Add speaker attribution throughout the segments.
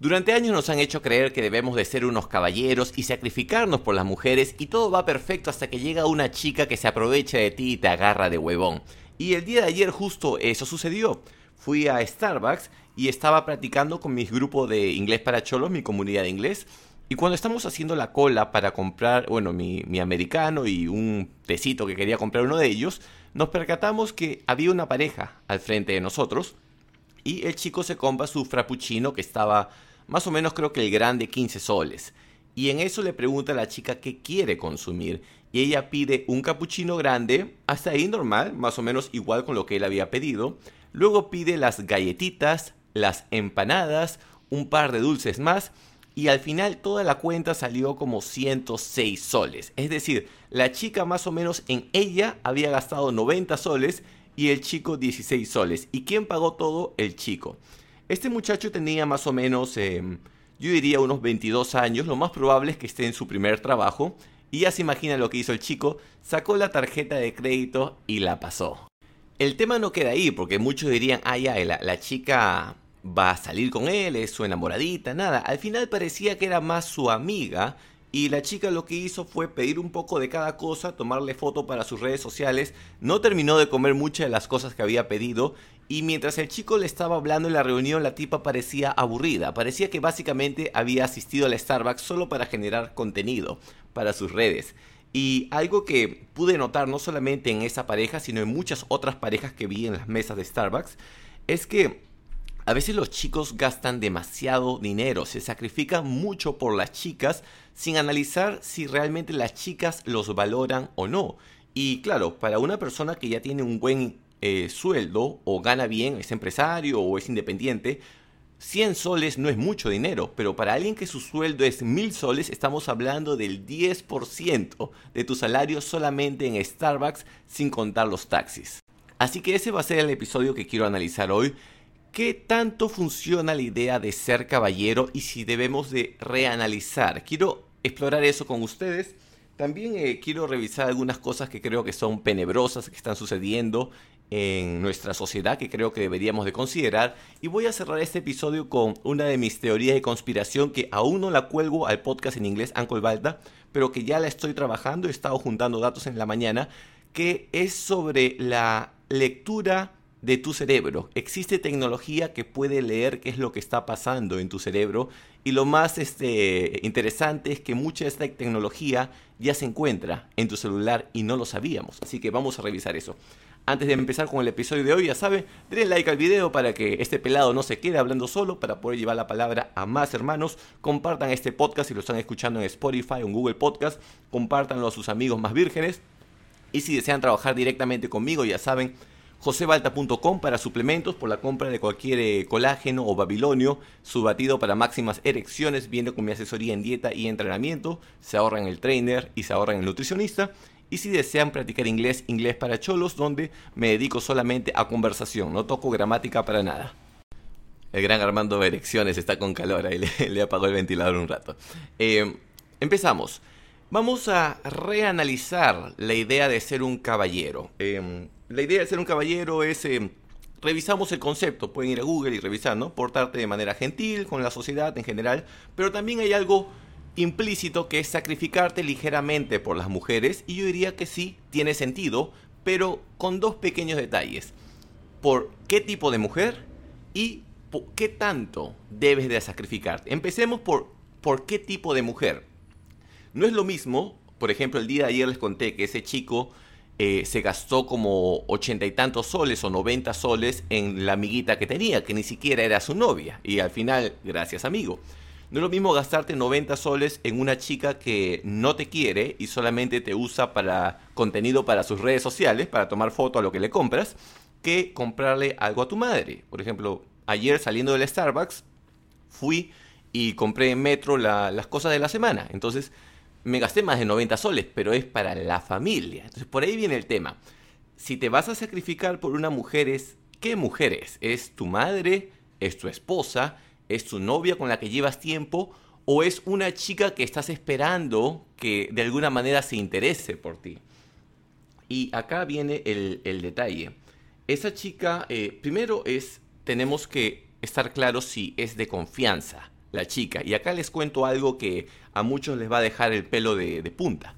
Speaker 1: Durante años nos han hecho creer que debemos de ser unos caballeros y sacrificarnos por las mujeres y todo va perfecto hasta que llega una chica que se aprovecha de ti y te agarra de huevón. Y el día de ayer justo eso sucedió. Fui a Starbucks y estaba practicando con mi grupo de inglés para cholos, mi comunidad de inglés. Y cuando estamos haciendo la cola para comprar, mi americano y un tecito que quería comprar uno de ellos, nos percatamos que había una pareja al frente de nosotros y el chico se compra su frappuccino que estaba más o menos creo que el grande 15 soles. Y en eso le pregunta a la chica qué quiere consumir. Y ella pide un cappuccino grande, hasta ahí normal, más o menos igual con lo que él había pedido. Luego pide las galletitas, las empanadas, un par de dulces más. Y al final toda la cuenta salió como 106 soles. Es decir, la chica más o menos en ella había gastado 90 soles y el chico 16 soles. ¿Y quién pagó todo? El chico. Este muchacho tenía más o menos, yo diría unos 22 años. Lo más probable es que esté en su primer trabajo. Y ya se imagina lo que hizo el chico. Sacó la tarjeta de crédito y la pasó. El tema no queda ahí, porque muchos dirían, la chica va a salir con él, es su enamoradita, nada. Al final parecía que era más su amiga y la chica lo que hizo fue pedir un poco de cada cosa, tomarle foto para sus redes sociales. No terminó de comer muchas de las cosas que había pedido y mientras el chico le estaba hablando en la reunión, la tipa parecía aburrida. Parecía que básicamente había asistido al Starbucks solo para generar contenido para sus redes. Y algo que pude notar no solamente en esa pareja, sino en muchas otras parejas que vi en las mesas de Starbucks, es que a veces los chicos gastan demasiado dinero, se sacrifican mucho por las chicas sin analizar si realmente las chicas los valoran o no. Y claro, para una persona que ya tiene un buen sueldo o gana bien, es empresario o es independiente, 100 soles no es mucho dinero, pero para alguien que su sueldo es 1000 soles, estamos hablando del 10% de tu salario solamente en Starbucks sin contar los taxis. Así que ese va a ser el episodio que quiero analizar hoy. ¿Qué tanto funciona la idea de ser caballero y si debemos de reanalizar? Quiero explorar eso con ustedes. También quiero revisar algunas cosas que creo que son tenebrosas que están sucediendo en nuestra sociedad que creo que deberíamos de considerar. Y voy a cerrar este episodio con una de mis teorías de conspiración que aún no la cuelgo al podcast en inglés Uncle Balda, pero que ya la estoy trabajando, he estado juntando datos en la mañana, que es sobre la lectura de tu cerebro. Existe tecnología que puede leer qué es lo que está pasando en tu cerebro y lo más interesante es que mucha de esta tecnología ya se encuentra en tu celular y no lo sabíamos. Así que vamos a revisar eso. Antes de empezar con el episodio de hoy, ya saben, denle like al video para que este pelado no se quede hablando solo, para poder llevar la palabra a más hermanos. Compartan este podcast si lo están escuchando en Spotify o en Google Podcast. Compártanlo a sus amigos más vírgenes. Y si desean trabajar directamente conmigo, ya saben, josebalta.com para suplementos por la compra de cualquier colágeno o babilonio. Su batido para máximas erecciones viene con mi asesoría en dieta y entrenamiento. Se ahorran el trainer y se ahorran el nutricionista. Y si desean practicar inglés, inglés para cholos, donde me dedico solamente a conversación, no toco gramática para nada. El gran Armando de Erecciones está con calor, ahí le apagó el ventilador un rato. Empezamos. Vamos a reanalizar la idea de ser un caballero. La idea de ser un caballero es, revisamos el concepto, pueden ir a Google y revisar, ¿no? Portarte de manera gentil con la sociedad en general, pero también hay algo implícito que es sacrificarte ligeramente por las mujeres y yo diría que sí, tiene sentido, pero con dos pequeños detalles. ¿Por qué tipo de mujer y por qué tanto debes de sacrificarte? Empecemos por qué tipo de mujer. No es lo mismo, por ejemplo, el día de ayer les conté que ese chico se gastó como 80 y tantos soles o 90 soles en la amiguita que tenía, que ni siquiera era su novia. Y al final, gracias amigo. No es lo mismo gastarte 90 soles en una chica que no te quiere y solamente te usa para contenido para sus redes sociales, para tomar foto a lo que le compras, que comprarle algo a tu madre. Por ejemplo, ayer saliendo del Starbucks, fui y compré en Metro las cosas de la semana. Entonces, me gasté más de 90 soles, pero es para la familia. Entonces, por ahí viene el tema. Si te vas a sacrificar por una mujer, ¿qué mujer es? ¿Es tu madre? ¿Es tu esposa? ¿Es tu novia con la que llevas tiempo? ¿O es una chica que estás esperando que de alguna manera se interese por ti? Y acá viene el detalle. Esa chica, primero tenemos que estar claros si es de confianza la chica. Y acá les cuento algo que a muchos les va a dejar el pelo de punta.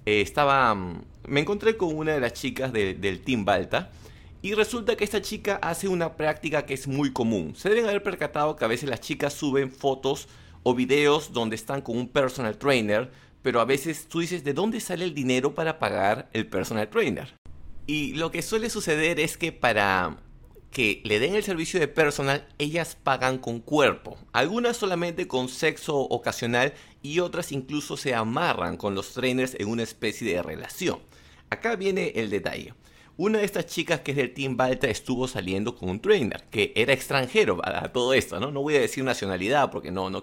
Speaker 1: Me encontré con una de las chicas del Team Balta y resulta que esta chica hace una práctica que es muy común. Se deben haber percatado que a veces las chicas suben fotos o videos donde están con un personal trainer, pero a veces tú dices, ¿de dónde sale el dinero para pagar el personal trainer? Y lo que suele suceder es que para que le den el servicio de personal, ellas pagan con cuerpo. Algunas solamente con sexo ocasional y otras incluso se amarran con los trainers en una especie de relación. Acá viene el detalle. Una de estas chicas que es del Team Balta estuvo saliendo con un trainer que era extranjero a todo esto, ¿no? No voy a decir nacionalidad porque no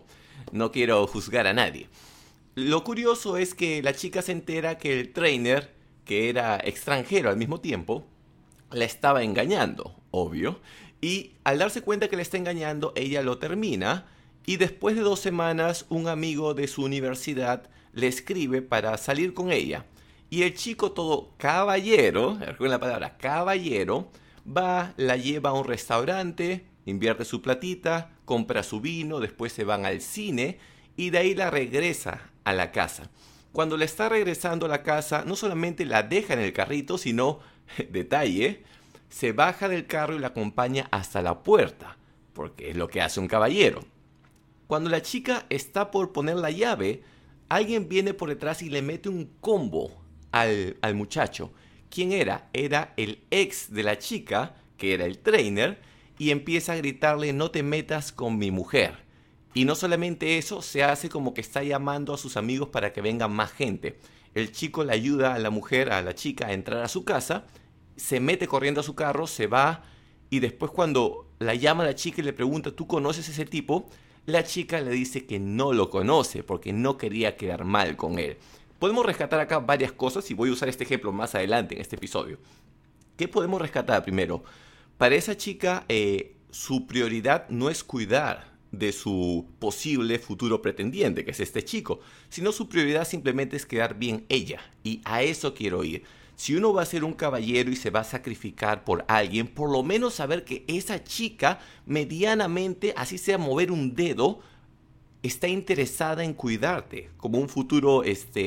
Speaker 1: quiero juzgar a nadie. Lo curioso es que la chica se entera que el trainer, que era extranjero al mismo tiempo, la estaba engañando, obvio. Y al darse cuenta que la está engañando, ella lo termina. Y después de 2 semanas, un amigo de su universidad le escribe para salir con ella. Y el chico, todo caballero, recuerden la palabra caballero, va, la lleva a un restaurante, invierte su platita, compra su vino, después se van al cine y de ahí la regresa a la casa. Cuando la está regresando a la casa, no solamente la deja en el carrito, sino, detalle, se baja del carro y la acompaña hasta la puerta, porque es lo que hace un caballero. Cuando la chica está por poner la llave, alguien viene por detrás y le mete un combo al muchacho. ¿Quién era? Era el ex de la chica, que era el trainer, y empieza a gritarle, no te metas con mi mujer. Y no solamente eso, se hace como que está llamando a sus amigos para que venga más gente. El chico le ayuda a la mujer, a la chica, a entrar a su casa, se mete corriendo a su carro, se va, y después cuando la llama a la chica y le pregunta, ¿tú conoces a ese tipo? La chica le dice que no lo conoce porque no quería quedar mal con él. Podemos rescatar acá varias cosas y voy a usar este ejemplo más adelante en este episodio. ¿Qué podemos rescatar primero? Para esa chica, su prioridad no es cuidar de su posible futuro pretendiente, que es este chico, sino su prioridad simplemente es quedar bien ella. Y a eso quiero ir. Si uno va a ser un caballero y se va a sacrificar por alguien, por lo menos saber que esa chica medianamente, así sea mover un dedo, está interesada en cuidarte como un futuro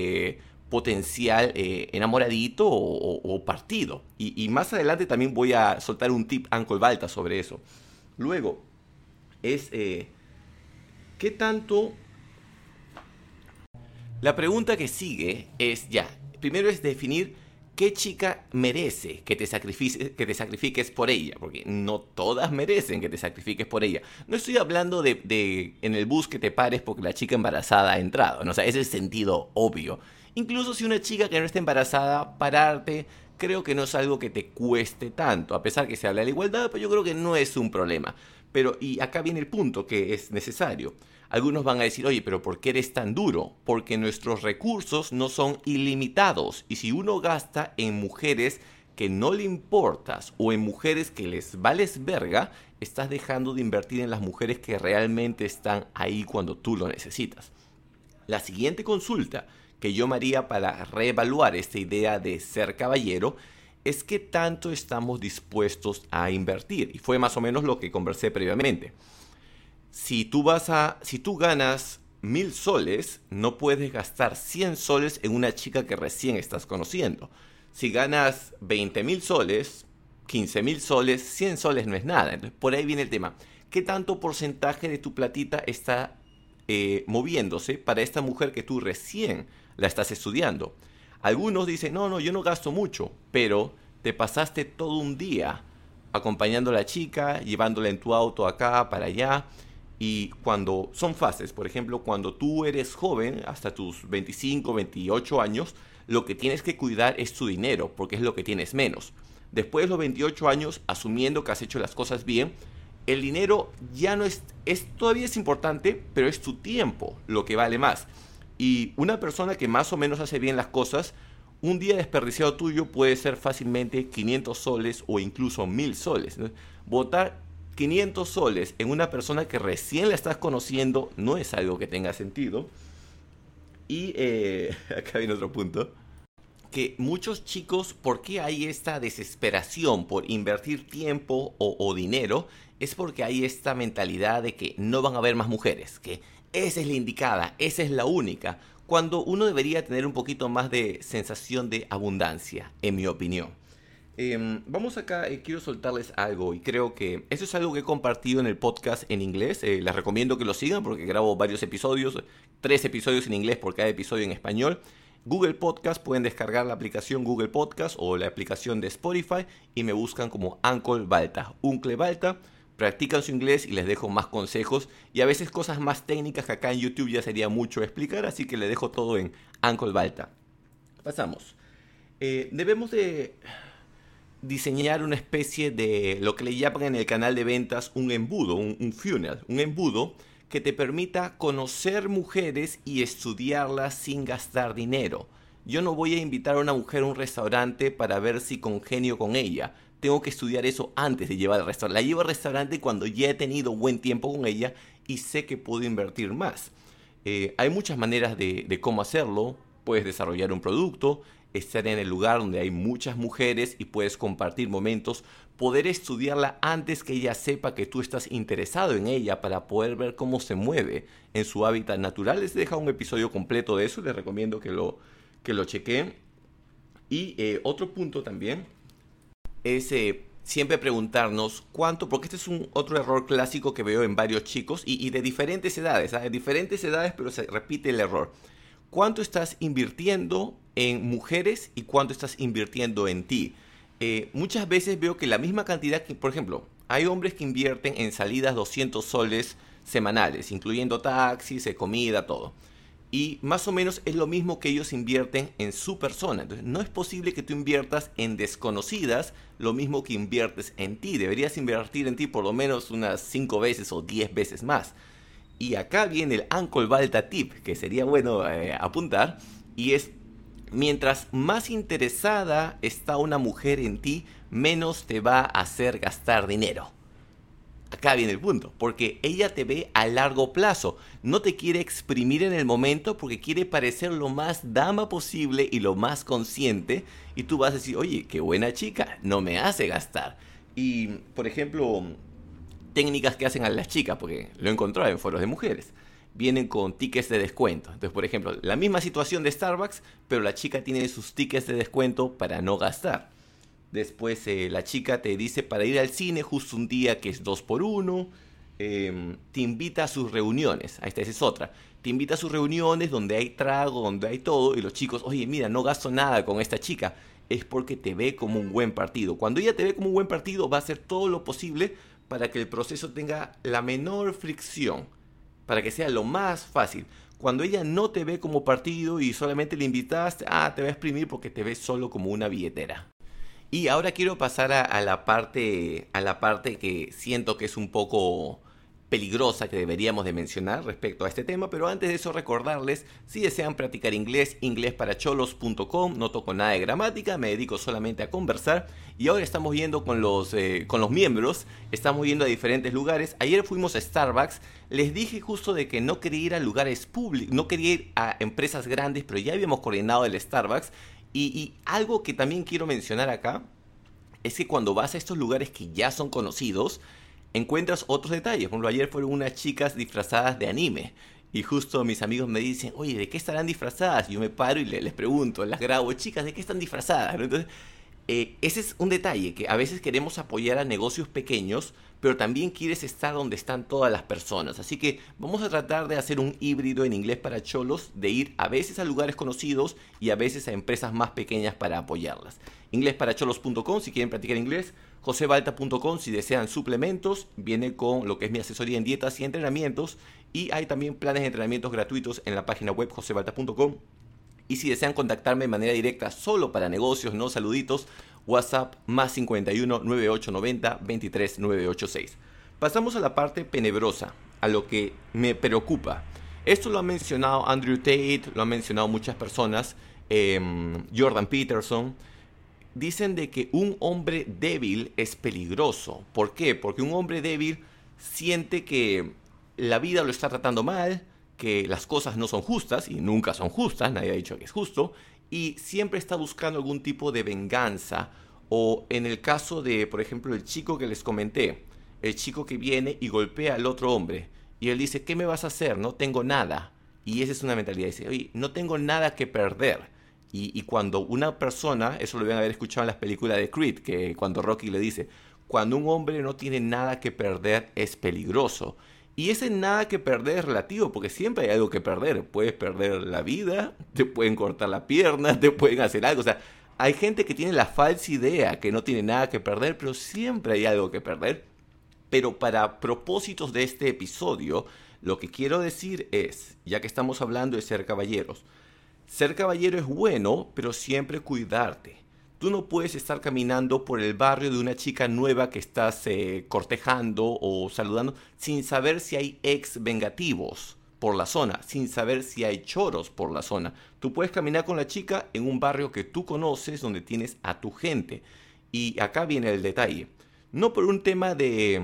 Speaker 1: potencial enamoradito o partido. Y más adelante también voy a soltar un tip Uncle Balta sobre eso. Luego, ¿qué tanto? La pregunta que sigue es primero es definir qué chica merece que te sacrifiques por ella, porque no todas merecen que te sacrifiques por ella. No estoy hablando de en el bus que te pares porque la chica embarazada ha entrado, ¿no? O sea, ese es el sentido obvio. Incluso si una chica que no está embarazada, pararte, creo que no es algo que te cueste tanto, a pesar que se habla de la igualdad, pero yo creo que no es un problema. Y acá viene el punto que es necesario. Algunos van a decir, oye, pero ¿por qué eres tan duro? Porque nuestros recursos no son ilimitados. Y si uno gasta en mujeres que no le importas o en mujeres que les vales verga, estás dejando de invertir en las mujeres que realmente están ahí cuando tú lo necesitas. La siguiente consulta que yo me haría para reevaluar esta idea de ser caballero es qué tanto estamos dispuestos a invertir. Y fue más o menos lo que conversé previamente. Si tú ganas 1,000 soles, no puedes gastar 100 soles en una chica que recién estás conociendo. Si ganas 20,000 soles, 15,000 soles, 100 soles no es nada. Entonces, por ahí viene el tema. ¿Qué tanto porcentaje de tu platita está moviéndose para esta mujer que tú recién la estás estudiando? Algunos dicen, no, yo no gasto mucho, pero te pasaste todo un día acompañando a la chica, llevándola en tu auto acá, para allá. Y cuando son fases, por ejemplo, cuando tú eres joven, hasta tus 25, 28 años, lo que tienes que cuidar es tu dinero, porque es lo que tienes menos. Después de los 28 años, asumiendo que has hecho las cosas bien, el dinero ya no todavía es importante, pero es tu tiempo lo que vale más. Y una persona que más o menos hace bien las cosas, un día desperdiciado tuyo puede ser fácilmente 500 soles o incluso 1,000 soles. Botar 500 soles en una persona que recién la estás conociendo no es algo que tenga sentido. Y acá viene otro punto. Que muchos chicos, ¿por qué hay esta desesperación por invertir tiempo o dinero? es porque hay esta mentalidad de que no van a haber más mujeres, que esa es la indicada, esa es la única, cuando uno debería tener un poquito más de sensación de abundancia, en mi opinión. Vamos acá, quiero soltarles algo y creo que eso es algo que he compartido en el podcast en inglés. Les recomiendo que lo sigan porque grabo varios episodios, 3 episodios en inglés por cada episodio en español. Google Podcast, pueden descargar la aplicación Google Podcast o la aplicación de Spotify y me buscan como Uncle Balta, Uncle Balta. Practican su inglés y les dejo más consejos y a veces cosas más técnicas que acá en YouTube ya sería mucho explicar, así que les dejo todo en Uncle Balta. Pasamos. Debemos de diseñar una especie de lo que le llaman en el canal de ventas un embudo, un funnel, un embudo que te permita conocer mujeres y estudiarlas sin gastar dinero. Yo no voy a invitar a una mujer a un restaurante para ver si congenio con ella. Tengo que estudiar eso antes de llevar al restaurante. La llevo al restaurante cuando ya he tenido buen tiempo con ella y sé que puedo invertir más. Hay muchas maneras de cómo hacerlo. Puedes desarrollar un producto, estar en el lugar donde hay muchas mujeres y puedes compartir momentos, poder estudiarla antes que ella sepa que tú estás interesado en ella para poder ver cómo se mueve en su hábitat natural. Les dejo un episodio completo de eso, les recomiendo que lo chequen. Y otro punto también es siempre preguntarnos cuánto, porque este es otro error clásico que veo en varios chicos y de diferentes edades, ¿sabes? De diferentes edades, pero se repite el error. ¿Cuánto estás invirtiendo en mujeres y cuánto estás invirtiendo en ti? Muchas veces veo que la misma cantidad, por ejemplo, hay hombres que invierten en salidas 200 soles semanales, incluyendo taxis, comida, todo. Y más o menos es lo mismo que ellos invierten en su persona. Entonces, no es posible que tú inviertas en desconocidas lo mismo que inviertes en ti. Deberías invertir en ti por lo menos unas 5 veces o 10 veces más. Y acá viene el Uncle Balta tip, que sería bueno apuntar, y es: mientras más interesada está una mujer en ti, menos te va a hacer gastar dinero. Acá viene el punto, porque ella te ve a largo plazo, no te quiere exprimir en el momento porque quiere parecer lo más dama posible y lo más consciente, y tú vas a decir, oye, qué buena chica, no me hace gastar. Y, por ejemplo, técnicas que hacen a las chicas, porque lo he encontrado en foros de mujeres, vienen con tickets de descuento. Entonces, por ejemplo, la misma situación de Starbucks, pero la chica tiene sus tickets de descuento para no gastar. Después la chica te dice para ir al cine justo un día que es 2x1. Te invita a sus reuniones. Esa es otra. Te invita a sus reuniones donde hay trago, donde hay todo. Y los chicos, oye, mira, no gasto nada con esta chica. Es porque te ve como un buen partido. Cuando ella te ve como un buen partido, va a hacer todo lo posible para que el proceso tenga la menor fricción, para que sea lo más fácil. Cuando ella no te ve como partido y solamente le invitaste, te va a exprimir porque te ve solo como una billetera. Y ahora quiero pasar a la parte que siento que es un poco peligrosa, que deberíamos de mencionar respecto a este tema, pero antes de eso recordarles, si desean practicar inglés, inglesparacholos.com, no toco nada de gramática, me dedico solamente a conversar, y ahora estamos yendo con los miembros, estamos yendo a diferentes lugares. Ayer fuimos a Starbucks, les dije justo de que no quería ir a lugares públicos, no quería ir a empresas grandes, pero ya habíamos coordinado el Starbucks. Y algo que también quiero mencionar acá es que cuando vas a estos lugares que ya son conocidos, encuentras otros detalles. Por ejemplo, ayer fueron unas chicas disfrazadas de anime. Y justo mis amigos me dicen, oye, ¿de qué estarán disfrazadas? Y yo me paro y les pregunto, las grabo, chicas, ¿de qué están disfrazadas? ¿No? Entonces, ese es un detalle, que a veces queremos apoyar a negocios pequeños, pero también quieres estar donde están todas las personas. Así que vamos a tratar de hacer un híbrido en inglés para cholos, de ir a veces a lugares conocidos y a veces a empresas más pequeñas para apoyarlas. Inglesparacholos.com si quieren practicar inglés, josebalta.com si desean suplementos, viene con lo que es mi asesoría en dietas y entrenamientos, y hay también planes de entrenamientos gratuitos en la página web josebalta.com. Y si desean contactarme de manera directa solo para negocios, no saluditos, WhatsApp más 51 9890 23 986. Pasamos a la parte tenebrosa, a lo que me preocupa. Esto lo ha mencionado Andrew Tate, lo han mencionado muchas personas, Jordan Peterson. Dicen de que un hombre débil es peligroso. ¿Por qué? Porque un hombre débil siente que la vida lo está tratando mal, que las cosas no son justas, y nunca son justas, nadie ha dicho que es justo, y siempre está buscando algún tipo de venganza. O en el caso de, por ejemplo, el chico que les comenté, el chico que viene y golpea al otro hombre. Y él dice, ¿qué me vas a hacer? No tengo nada. Y esa es una mentalidad. Dice, oye, no tengo nada que perder. Y cuando una persona, eso lo deben haber escuchado en las películas de Creed, que cuando Rocky le dice, cuando un hombre no tiene nada que perder es peligroso. Y ese nada que perder es relativo, porque siempre hay algo que perder. Puedes perder la vida, te pueden cortar la pierna, te pueden hacer algo. O sea, hay gente que tiene la falsa idea que no tiene nada que perder, pero siempre hay algo que perder. Pero para propósitos de este episodio, lo que quiero decir es, ya que estamos hablando de ser caballero es bueno, pero siempre cuidarte. Tú no puedes estar caminando por el barrio de una chica nueva que estás cortejando o saludando sin saber si hay ex vengativos por la zona, sin saber si hay choros por la zona. Tú puedes caminar con la chica en un barrio que tú conoces, donde tienes a tu gente. Y acá viene el detalle. No por un tema de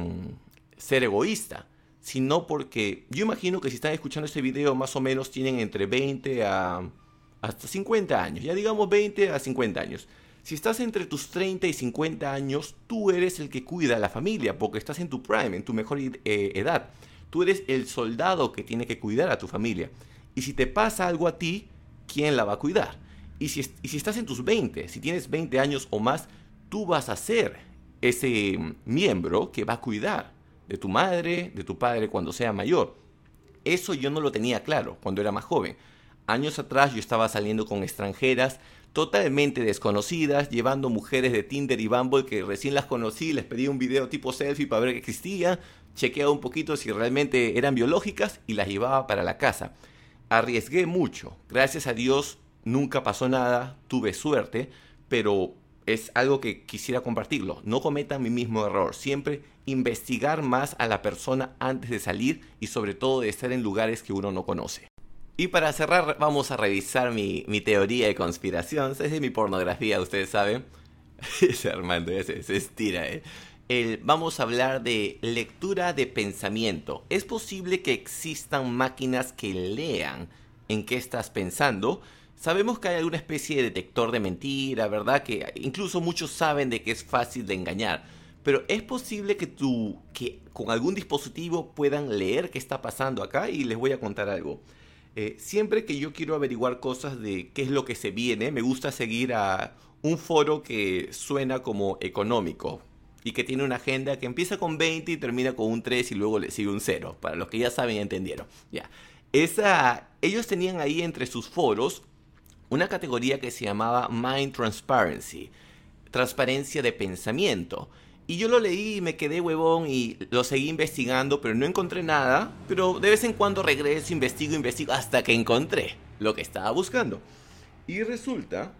Speaker 1: ser egoísta, sino porque yo imagino que si están escuchando este video más o menos tienen entre 20 a hasta 50 años, ya digamos 20 a 50 años. Si estás entre tus 30 y 50 años, tú eres el que cuida a la familia, porque estás en tu prime, en tu mejor edad. Tú eres el soldado que tiene que cuidar a tu familia. Y si te pasa algo a ti, ¿quién la va a cuidar? Y si estás en tus 20, si tienes 20 años o más, tú vas a ser ese miembro que va a cuidar de tu madre, de tu padre cuando sea mayor. Eso yo no lo tenía claro cuando era más joven. Años atrás yo estaba saliendo con extranjeras totalmente desconocidas, llevando mujeres de Tinder y Bumble que recién las conocí, les pedí un video tipo selfie para ver que existía, chequeaba un poquito si realmente eran biológicas y las llevaba para la casa. Arriesgué mucho, gracias a Dios nunca pasó nada, tuve suerte, pero es algo que quisiera compartirlo. No cometan mi mismo error, siempre investigar más a la persona antes de salir y sobre todo de estar en lugares que uno no conoce. Y para cerrar vamos a revisar mi teoría de conspiración. Es de mi pornografía, ustedes saben. Ese Armando se estira, vamos a hablar de lectura de pensamiento. ¿Es posible que existan máquinas que lean en qué estás pensando? Sabemos que hay alguna especie de detector de mentira, ¿verdad? Que incluso muchos saben de que es fácil de engañar. Pero ¿es posible que con algún dispositivo puedan leer qué está pasando acá? Y les voy a contar algo. Siempre que yo quiero averiguar cosas de qué es lo que se viene, me gusta seguir a un foro que suena como económico y que tiene una agenda que empieza con 20 y termina con un 3 y luego le sigue un 0. Para los que ya saben y entendieron. Ya. Ellos tenían ahí entre sus foros una categoría que se llamaba Mind Transparency, transparencia de pensamiento. Y yo lo leí y me quedé huevón y lo seguí investigando, pero no encontré nada. Pero de vez en cuando regreso, investigo, hasta que encontré lo que estaba buscando. Y resulta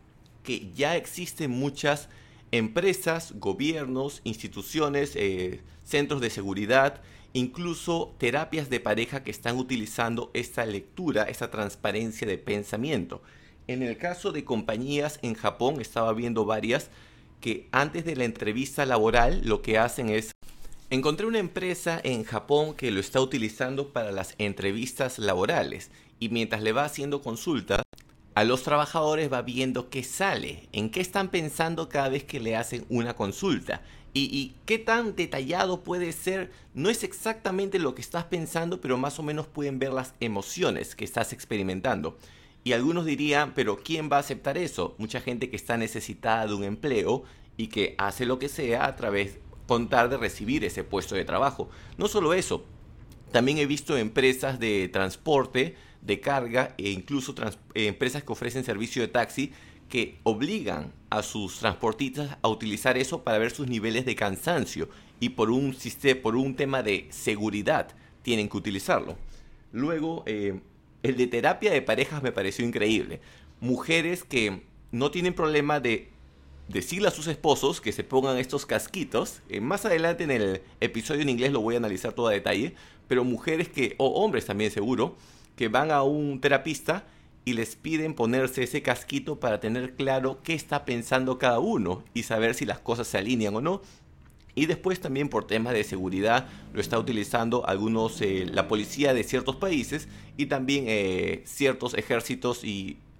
Speaker 1: que ya existen muchas empresas, gobiernos, instituciones, centros de seguridad, incluso terapias de pareja que están utilizando esta lectura, esta transparencia de pensamiento. En el caso de compañías en Japón, estaba viendo varias que antes de la entrevista laboral lo que hacen es... Encontré una empresa en Japón que lo está utilizando para las entrevistas laborales y mientras le va haciendo consultas, a los trabajadores va viendo qué sale, en qué están pensando cada vez que le hacen una consulta. Y qué tan detallado puede ser, no es exactamente lo que estás pensando, pero más o menos pueden ver las emociones que estás experimentando. Y algunos dirían, pero ¿quién va a aceptar eso? Mucha gente que está necesitada de un empleo y que hace lo que sea a través, con tal de recibir ese puesto de trabajo. No solo eso, también he visto empresas de transporte, de carga e incluso empresas que ofrecen servicio de taxi que obligan a sus transportistas a utilizar eso para ver sus niveles de cansancio y por un tema de seguridad tienen que utilizarlo. Luego, el de terapia de parejas me pareció increíble. Mujeres que no tienen problema de decirle a sus esposos que se pongan estos casquitos. Más adelante en el episodio en inglés lo voy a analizar todo a detalle. Pero mujeres o hombres también seguro, que van a un terapista y les piden ponerse ese casquito para tener claro qué está pensando cada uno y saber si las cosas se alinean o no. Y después también por temas de seguridad lo está utilizando la policía de ciertos países y también ciertos ejércitos y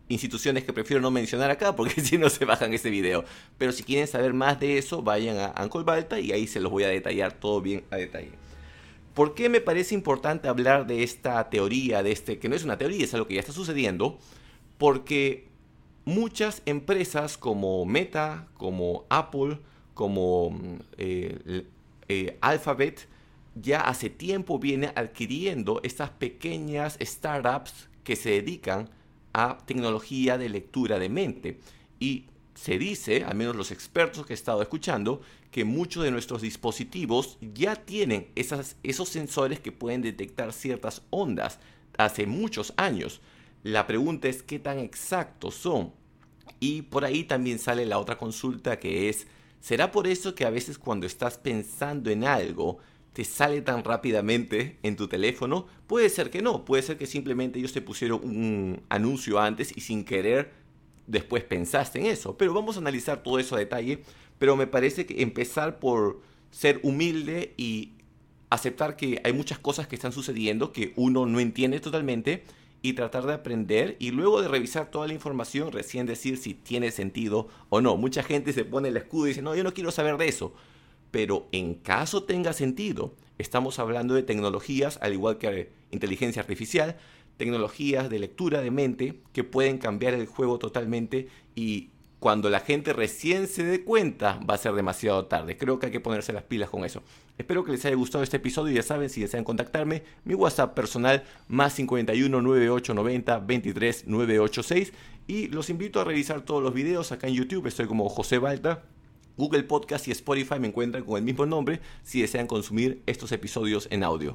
Speaker 1: instituciones que prefiero no mencionar acá porque si no se bajan ese video. Pero si quieren saber más de eso, vayan a Uncle Balta y ahí se los voy a detallar todo bien a detalle. ¿Por qué me parece importante hablar de esta teoría, que no es una teoría, es algo que ya está sucediendo? Porque muchas empresas como Meta, como Apple, como Alphabet, ya hace tiempo viene adquiriendo estas pequeñas startups que se dedican a tecnología de lectura de mente. Y se dice, al menos los expertos que he estado escuchando, que muchos de nuestros dispositivos ya tienen esos sensores que pueden detectar ciertas ondas hace muchos años. La pregunta es qué tan exactos son. Y por ahí también sale la otra consulta que es, ¿será por eso que a veces cuando estás pensando en algo te sale tan rápidamente en tu teléfono? Puede ser que no, puede ser que simplemente ellos te pusieron un anuncio antes y sin querer después pensaste en eso. Pero vamos a analizar todo eso a detalle. Pero me parece que empezar por ser humilde y aceptar que hay muchas cosas que están sucediendo que uno no entiende totalmente y tratar de aprender y luego de revisar toda la información recién decir si tiene sentido o no. Mucha gente se pone el escudo y dice, no, yo no quiero saber de eso. Pero en caso tenga sentido, estamos hablando de tecnologías, al igual que inteligencia artificial, tecnologías de lectura de mente que pueden cambiar el juego totalmente y cuando la gente recién se dé cuenta va a ser demasiado tarde. Creo que hay que ponerse las pilas con eso. Espero que les haya gustado este episodio. Ya saben, si desean contactarme, mi WhatsApp personal más 51 98 90 23 986 y los invito a revisar todos los videos acá en YouTube. Estoy como José Balta. Google Podcast y Spotify me encuentran con el mismo nombre si desean consumir estos episodios en audio.